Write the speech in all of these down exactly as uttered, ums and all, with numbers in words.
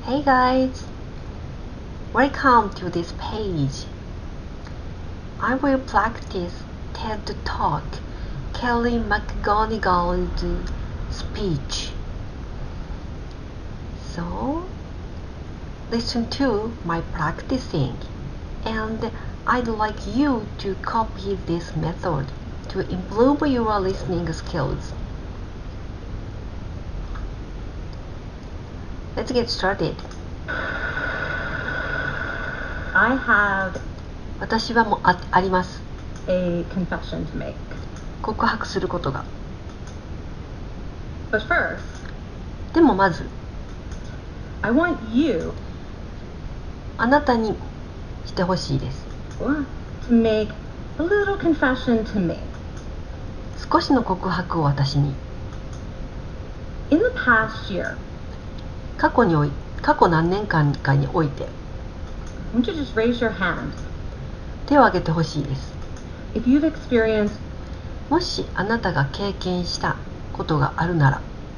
Hey guys, welcome to this page. I will practice TED Talk, Kelly McGonigal's speech. So, listen to my practicing, and I'd like you to copy this method to improve your listening skills. Let's get started. I have 私はもう あ, あります。 a confession to make. 告白することが。 But first, でもまず、 I want you あなたにしてほしいです。 to make a little confession to me. 少しの告白を私に。 In the past year, 過去におい、過去何年間かにおいて。 I want you to just raise your hand. 手を挙げてほしいです。 If you've experienced もしあなたが経験したことがあるなら、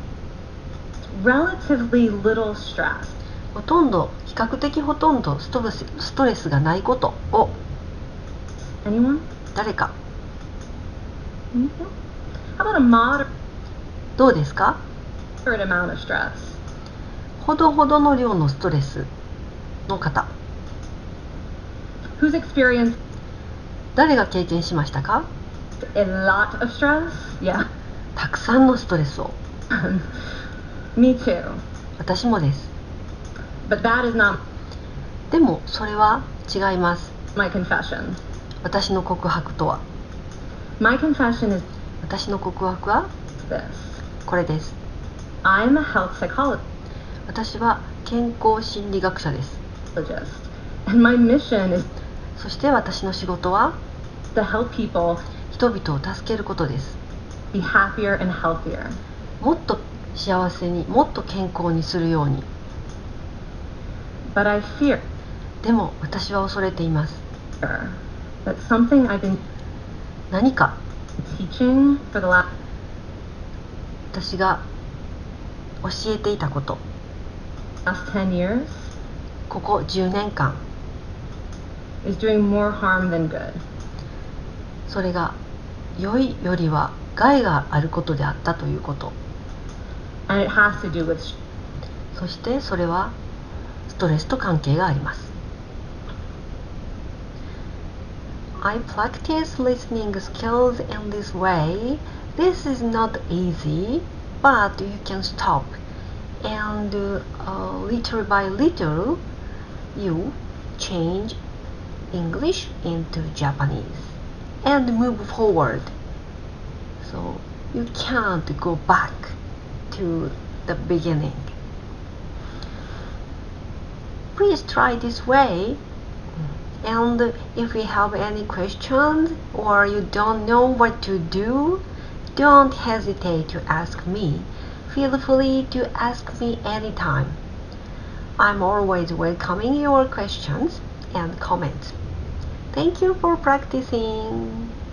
relatively little stress, ほとんど、比較的ほとんどストレス、ストレスがないことを、 anyone? 誰か、 Anything? How about a moderate どうですか？ amount of stress? ほどほどの量のストレスの方。 Who's experienced 誰が経験しましたか？ a lot of stress? Yeah. たくさんのストレスを。 Me too. 私もです。 But that is not でもそれは違います。 my confession. 私の告白とは。 My confession is 私の告白は this. これです。 I'm a health psychologist, 私は健康心理学者です。 and my mission is そして私の仕事は to help people 人々を助けることです。 be happier and healthier. もっと幸せに、もっと健康にするように。 But I fear でも私は恐れています。 that something I've been 何か teaching for the last 私が教えていたこと、 ten years ここじゅうねんかん、 is doing more harm than good. それが良いよりは害があることであったということ。 And it has to do with そしてそれはストレスと関係があります。 I practice listening skills in this way. This is not easy, but you can stop, and uh, little by little you change English into Japanese and move forward. So you can't go back to the beginning. Please try this way, and if you have any questions or you don't know what to do, don't hesitate to ask me. Feel free to ask me anytime. I'm always welcoming your questions and comments. Thank you for practicing.